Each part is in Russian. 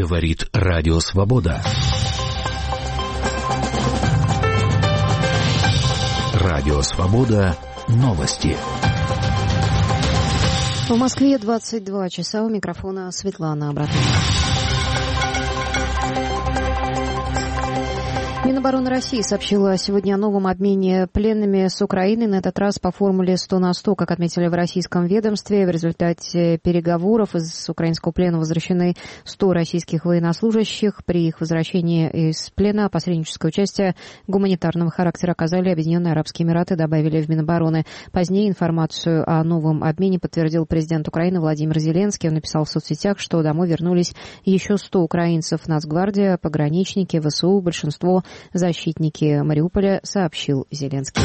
Говорит Радио Свобода. Радио Свобода. Новости. В Москве 22 часа. У микрофона Светлана Абратова. Минобороны России сообщила сегодня о новом обмене пленными с Украиной, на этот раз по формуле 100 на 100, как отметили в российском ведомстве. В результате переговоров из украинского плена возвращены 100 российских военнослужащих. При их возвращении из плена посредническое участие гуманитарного характера оказали Объединенные Арабские Эмираты, добавили в Минобороны. Позднее информацию о новом обмене подтвердил президент Украины Владимир Зеленский. Он написал в соцсетях, что домой вернулись еще 100 украинцев. Нацгвардия, пограничники, ВСУ, большинство защитники Мариуполя, сообщил Зеленский.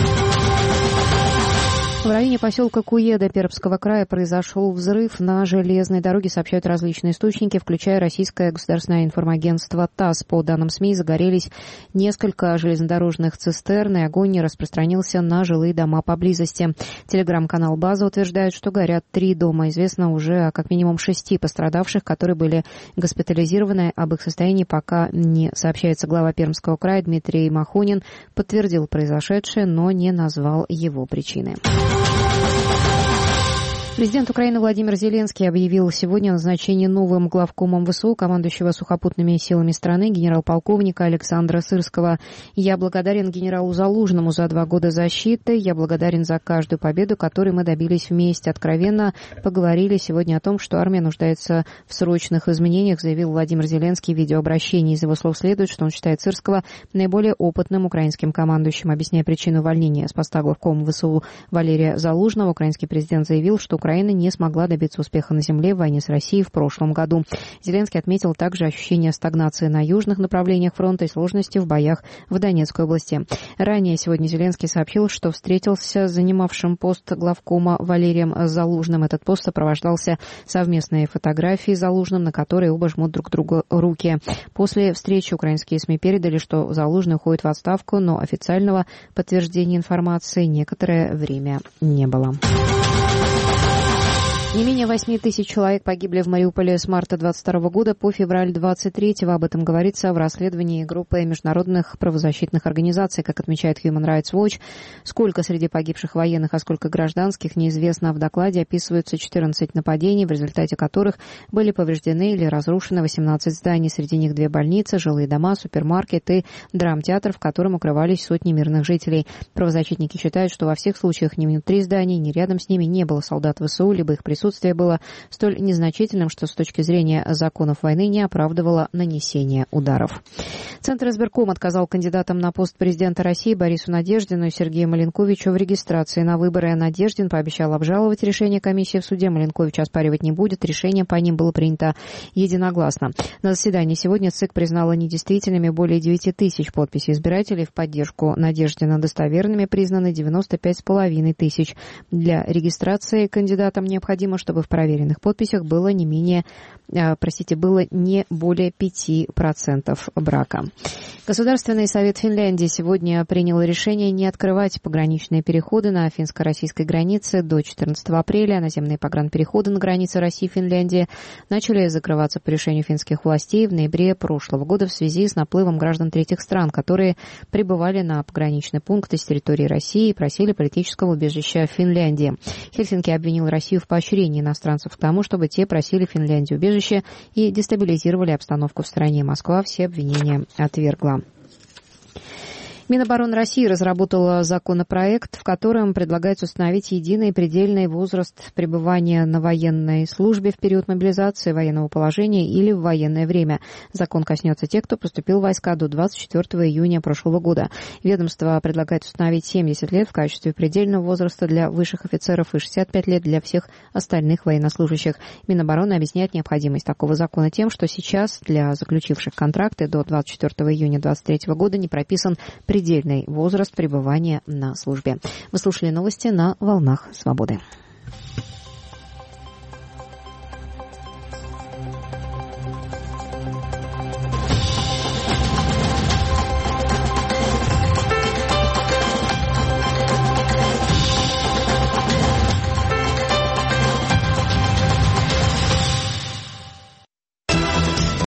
В районе поселка Куеда Пермского края произошел взрыв на железной дороге, сообщают различные источники, включая российское государственное информагентство ТАСС. По данным СМИ, загорелись несколько железнодорожных цистерн, и огонь распространился на жилые дома поблизости. Телеграм-канал «База» утверждает, что горят 3 дома. Известно уже о как минимум 6 пострадавших, которые были госпитализированы. Об их состоянии пока не сообщается. Глава Пермского края Дмитрий Махонин подтвердил произошедшее, но не назвал его причины. Президент Украины Владимир Зеленский объявил сегодня о назначении новым главкомом ВСУ, командующего сухопутными силами страны, генерал-полковника Александра Сырского. «Я благодарен генералу Залужному за 2 года защиты. Я благодарен за каждую победу, которой мы добились вместе. Откровенно поговорили сегодня о том, что армия нуждается в срочных изменениях», заявил Владимир Зеленский в видеообращении. Из его слов следует, что он считает Сырского наиболее опытным украинским командующим. Объясняя причину увольнения с поста главкома ВСУ Валерия Залужного, украинский президент заявил, что Украина не смогла добиться успеха на земле в войне с Россией в прошлом году. Зеленский отметил также ощущение стагнации на южных направлениях фронта и сложности в боях в Донецкой области. Ранее сегодня Зеленский сообщил, что встретился с занимавшим пост главкома Валерием Залужным. Этот пост сопровождался совместной фотографией с Залужным, на которой оба жмут друг другу руки. После встречи украинские СМИ передали, что Залужный уходит в отставку, но официального подтверждения информации некоторое время не было. Не менее 8 тысяч человек погибли в Мариуполе с марта 2022 года по февраль 2023. Об этом говорится в расследовании группы международных правозащитных организаций. Как отмечает Human Rights Watch, сколько среди погибших военных, а сколько гражданских, неизвестно. В докладе описываются 14 нападений, в результате которых были повреждены или разрушены 18 зданий. Среди них 2 больницы, жилые дома, супермаркет и драмтеатр, в котором укрывались сотни мирных жителей. Правозащитники считают, что во всех случаях ни внутри зданий, ни рядом с ними не было солдат ВСУ, либо их присутствие было столь незначительным, что с точки зрения законов войны не оправдывало нанесение ударов. Центр избирком отказал кандидатам на пост президента России Борису Надеждину и Сергею Маленковичу в регистрации на выборы. Надеждин пообещал обжаловать решение комиссии в суде. Маленкович оспаривать не будет. Решение по ним было принято единогласно. На заседании сегодня ЦИК признала недействительными более 9 тысяч подписей избирателей. В поддержку Надеждина достоверными признаны 95,5 тысяч. Для регистрации кандидатам необходимо, чтобы в проверенных подписях было не более 5% брака. Государственный совет Финляндии сегодня принял решение не открывать пограничные переходы на финско-российской границе до 14 апреля. Наземные погранпереходы на границе России и Финляндии начали закрываться по решению финских властей в ноябре прошлого года в связи с наплывом граждан третьих стран, которые прибывали на пограничные пункты с территории России и просили политического убежища в Финляндии. Хельсинки обвинил Россию в поощрении иностранцев к тому, чтобы те просили в Финляндии убежище и дестабилизировали обстановку в стране. Москва все обвинения отвергла. Минобороны России разработала законопроект, в котором предлагается установить единый предельный возраст пребывания на военной службе в период мобилизации, военного положения или в военное время. Закон коснется тех, кто поступил в войска до 24 июня прошлого года. Ведомство предлагает установить 70 лет в качестве предельного возраста для высших офицеров и 65 лет для всех остальных военнослужащих. Минобороны объясняет необходимость такого закона тем, что сейчас для заключивших контракты до 24 июня 2023 года не прописан предельный возраст пребывания на службе. Вы слушали новости на «Волнах Свободы».